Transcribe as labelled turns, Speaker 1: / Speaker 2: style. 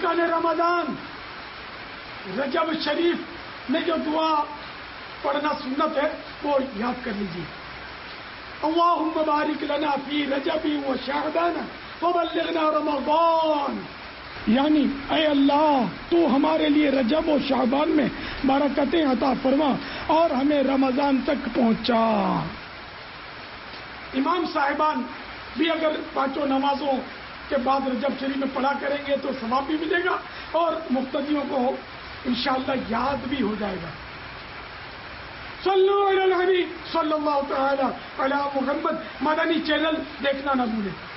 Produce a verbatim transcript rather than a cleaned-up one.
Speaker 1: अरकान रमजान रजब शरीफ में जो दुआ पढ़ना सुन्नत है वो याद कर लीजिए। अल्लाहुम्मा बारिक लना फी रजबी व शअबान व बल्लिगना रमज़ान, यानी ऐ अल्लाह तू हमारे लिए रजब और शाबान में बरकतें अता फरमा और हमें रमजान तक पहुंचा। इमाम साहिबान भी अगर पांचों नमाजों के बाद रजब शरीफ में पढ़ा करेंगे तो सवाब भी मिलेगा और मुक्तदियों को इंशाअल्लाह याद भी हो जाएगा। सल्लल्लाहु अलैहि वसल्लम सल्लल्लाहु तआला अला मुहम्मद। मदनी चैनल देखना ना भूलें।